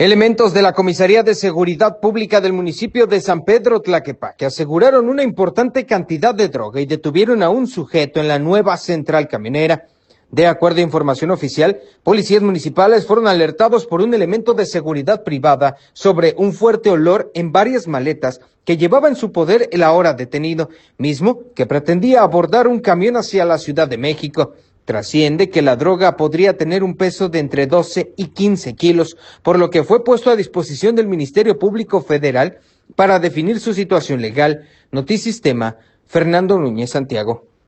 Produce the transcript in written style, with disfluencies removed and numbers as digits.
Elementos de la Comisaría de Seguridad Pública del municipio de San Pedro Tlaquepaque aseguraron una importante cantidad de droga y detuvieron a un sujeto en la nueva central camionera. De acuerdo a información oficial, policías municipales fueron alertados por un elemento de seguridad privada sobre un fuerte olor en varias maletas que llevaba en su poder el ahora detenido, mismo que pretendía abordar un camión hacia la Ciudad de México. Trasciende que la droga podría tener un peso de entre 12 y 15 kilos, por lo que fue puesto a disposición del Ministerio Público Federal para definir su situación legal. Notisistema, Fernando Núñez Santiago.